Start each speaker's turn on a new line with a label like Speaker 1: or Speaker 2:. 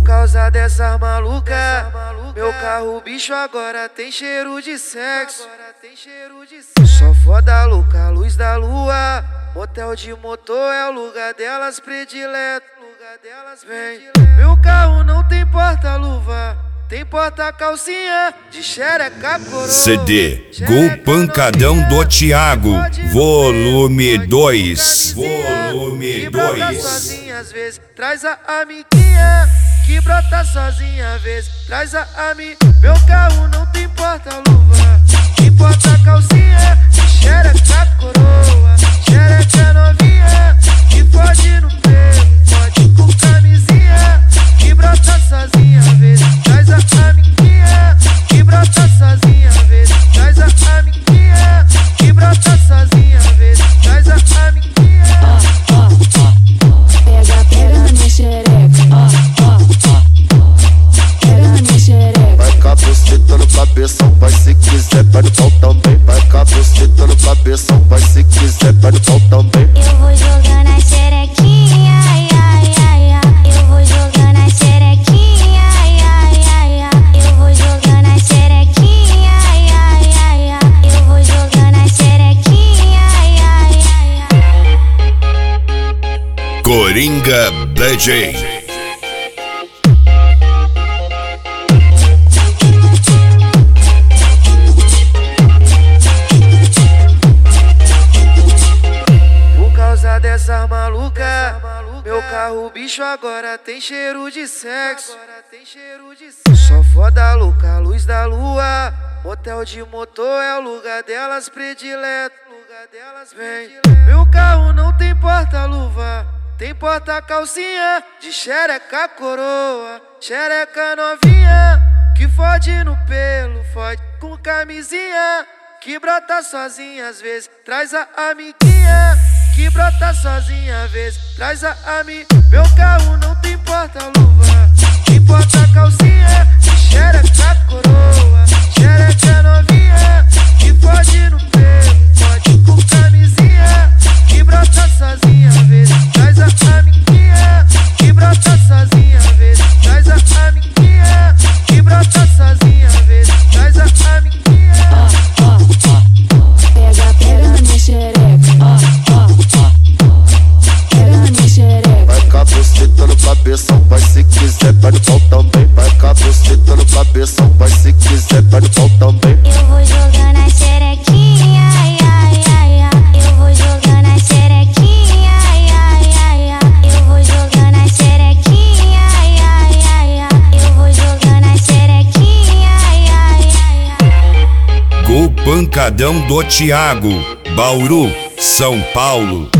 Speaker 1: causa dessas maluca, meu carro bicho agora tem cheiro de sexo. Só foda louca, luz da lua, motel de motor é o lugar delas predileto. Vem, meu carro não tem porta-luva, tem porta-calcinha de xereca coroa.
Speaker 2: CD Gol Pancadão do Thiago, volume 2. Volume 2.
Speaker 1: Sozinha às vezes, traz a amiguinha. Que brota sozinha às vezes, traz a ami. Meu carro não tem porta-luva, tem porta-calcinha de xereca coroa. Xereca novinha, que fode no pelo, fode com camisinha. Que brota sozinha às vezes, traz a amiguinha. Que brota sozinha às vezes, traz a amiguinha. Que brota sozinha às vezes, traz a amiguinha.
Speaker 3: Pega na minha xereca, pega na minha xereca.
Speaker 4: Vai caboceta no cabeção, vai se quiser, vai no pau também. Vai caboceta no cabeção, vai se quiser, vai no pau também.
Speaker 5: Eu vou jogando a xerequinha, ai, ai, ai, ai. Eu vou jogando a xerequinha, ai, ai, ai, ai. Eu vou jogando a xerequinha, ai, ai, ai, ai. Eu vou jogando a xerequinha, ai, ai, ai, ai.
Speaker 2: Coringa DJ.
Speaker 1: Dessas maluca, meu carro bicho agora tem cheiro de sexo. Só foda louca, luz da lua, motel de motor é o lugar delas predileto. Vem, meu carro não tem porta-luva, tem porta-calcinha de xereca coroa. Xereca novinha, que fode no pelo, fode com camisinha. Que brota sozinha às vezes, traz a amiguinha. Que brota sozinha às vezes, traz a ami. Meu carro não tem porta-luva, tem porta-calcinha de xereca coroa. Xereca novinha, que fode no pelo, fode com camisinha. Que brota sozinha às vezes, traz a amiguinha. Que brota sozinha às vezes, traz a amiguinha. Que brota sozinha às vezes, traz a amiguinha.
Speaker 3: Pega na minha xereca, pega na minha xereca.
Speaker 4: Vai caboceta no cabeção, vai se quiser, vai no pau também. Vai caboceta no cabeção, vai se quiser, vai no pau também.
Speaker 5: Eu vou jogando a xerequinha, ai, ai, ai, ai. Eu vou jogando a xerequinha, ai, ai, ai, ai. Eu vou jogando a xerequinha, ai, ai, ai, ai. Eu vou jogando a xerequinha, ai, ai, ai, ai.
Speaker 2: Gol Pancadão do Thiago, Bauru, São Paulo.